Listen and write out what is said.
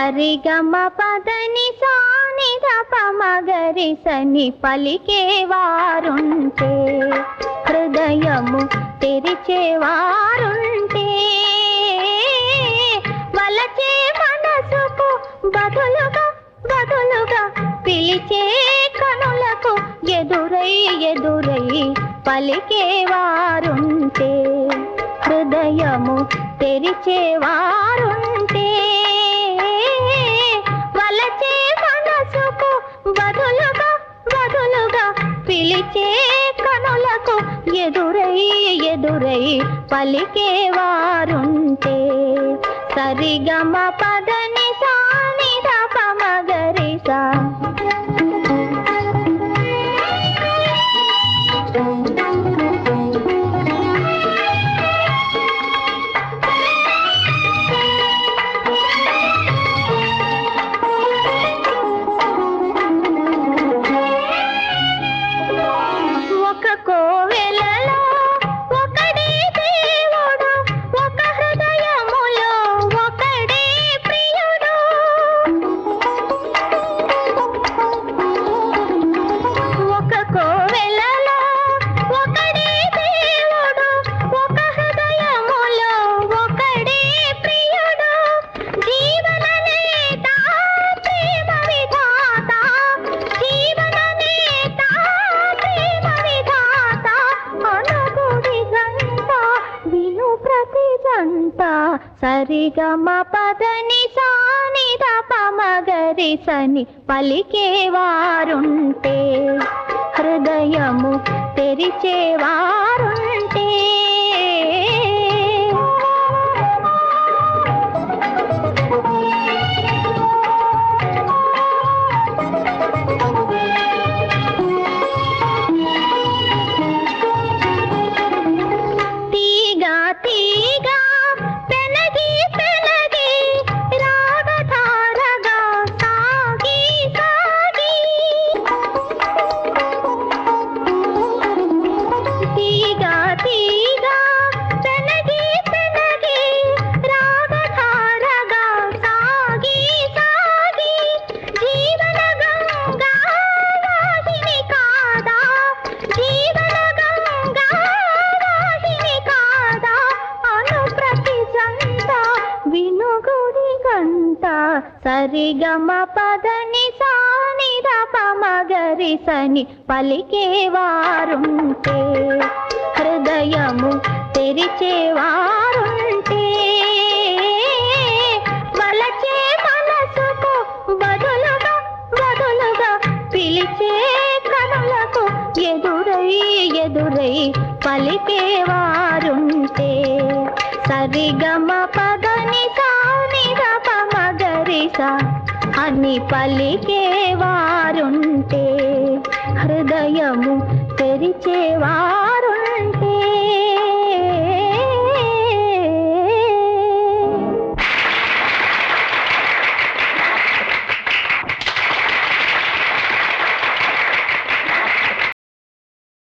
సరిగమ పదని సాని దప మగరి సని పలికేవారుంటే హృదయము తెరిచేవారుంటే వలచే మనసుకు బదులుగా బదులుగా పిలిచే కనులకు ఎదురై ఎదురై పలికేవారుంటే హృదయము తెరిచేవారుంటే వలచే మనసుకు బదులుగా బదులుగా పిలిచే కనులకు ఎదురై ఎదురై పలికేవారుంటే సరిగమ పదని సాని దప మగరి సా సరిగమ పదని సాని దప మగరి సని పలికేవారుంటే హృదయము తెరిచేవారుంటే సరిగమ పదని సాని దప మగరి సని పలికేవారుంటే హృదయము తెరిచేవారుంటే వలచే మనసుకు బదులుగా బదులుగా పిలిచే కనులకు ఎదురై ఎదురై పలికేవారుంటే సరిగమ పదని సాని దప మగరి సా అని పలికేవారుంటే హృదయము తెరిచేవారు